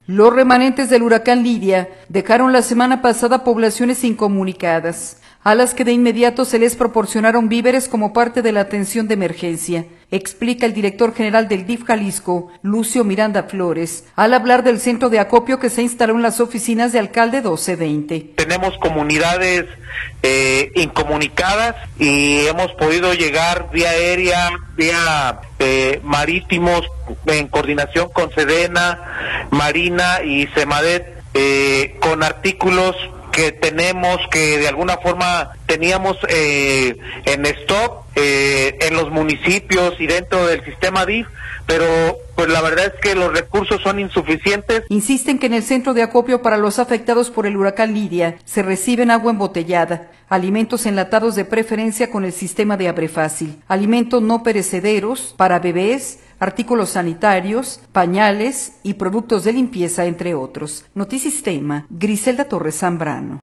Los remanentes del huracán Lidia dejaron la semana pasada poblaciones incomunicadas, a las que de inmediato se les proporcionaron víveres como parte de la atención de emergencia, explica el director general del DIF Jalisco, Lucio Miranda Flores, al hablar del centro de acopio que se instaló en las oficinas de Alcalde 1220. Tenemos comunidades incomunicadas y hemos podido llegar vía aérea, vía marítimos, en coordinación con Sedena, Marina y Semadet, con artículos que tenemos, que de alguna forma teníamos en stock en los municipios y dentro del sistema DIF, pero pues la verdad es que los recursos son insuficientes. Insisten que en el centro de acopio para los afectados por el huracán Lidia se reciben agua embotellada, alimentos enlatados de preferencia con el sistema de Abre Fácil, alimentos no perecederos para bebés, artículos sanitarios, pañales y productos de limpieza, entre otros. Notisistema, Griselda Torres Zambrano.